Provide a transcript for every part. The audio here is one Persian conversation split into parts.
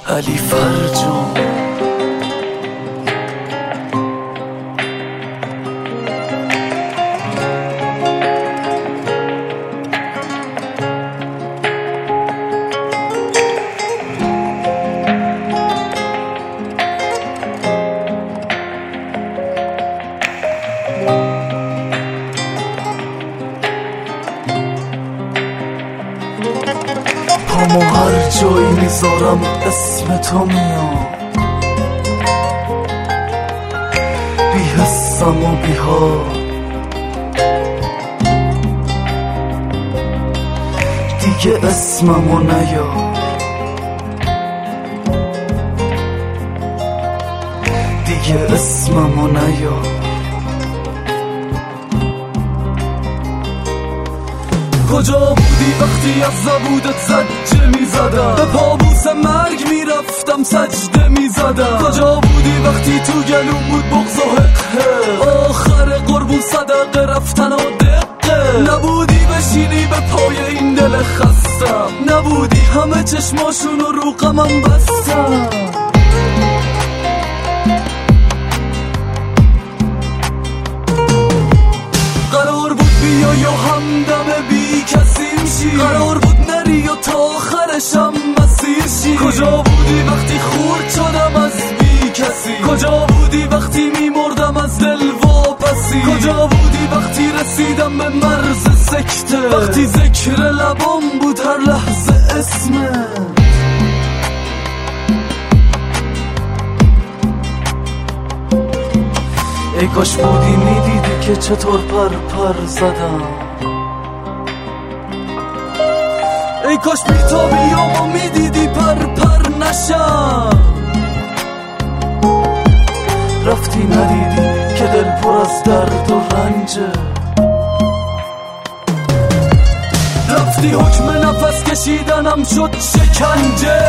علی فرجام. پامو هر جایی میذارم اسم تو میاد، بی حسم و بی حال، دیگه اسممو نیار، دیگه اسممو نیار. کجا بودی وقتی از زبودت زجه میزدم، به پابوس مرگ میرفتم سجده میزدم؟ کجا بودی وقتی تو گلوم بود بغض و حقه، آخر قربون صدقه رفتن و دقه؟ نبودی بشینی به پای این دل خستم، نبودی همه چشماشون رو غمم بستم. قرار بود بیای و همدم بی کسیم شی، قرار بود نری و تا آخرشم مسیر شی. کجا بودی وقتی خورد شدم از بی کسی، کجا بودی وقتی میمردم از دل واپسی، کجا بودی وقتی رسیدم به مرز سکته، وقتی ذکر لبام بود هر لحظه اسمت. ای کاش بودی میدیدی که چطور پر زدم، ای کاش بیتابیامو میدیدی پر نشم. رفتی ندیدی که دل پر از درد و رنجه، رفتی حکم نفس کشیدنم شد شکنجه.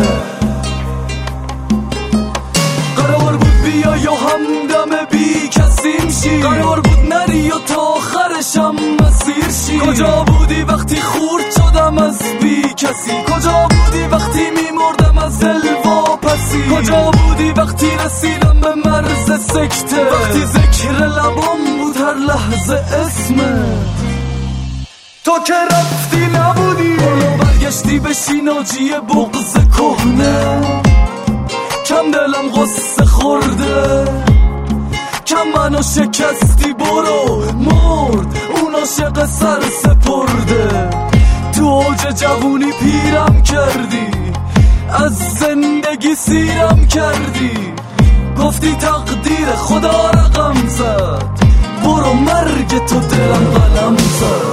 قرار بود بیای و همدم بی کسیم شی، قرار بود نری و تا آخرشم مسیر شی. کجا بودی وقتی خورد شدم از بی کسی، کجا بودی وقتی میمردم از دل واپسی، کجا بودی وقتی رسیدم به مرز سکته، وقتی ذکر لبام بود هر لحظه اسمت. تو که رفتی نبودی بالا برگشتی به شیناجی بغض کهنه، کم دلم غصه خورده، کم منو شکستی برو مرد اون عاشق سر سپرده. تو اوج جوونی پیرم کردی، از زندگی سیرم کردی، گفتی تقدیر خدا رقم زد، برو مرگ تو دلم قلم زد.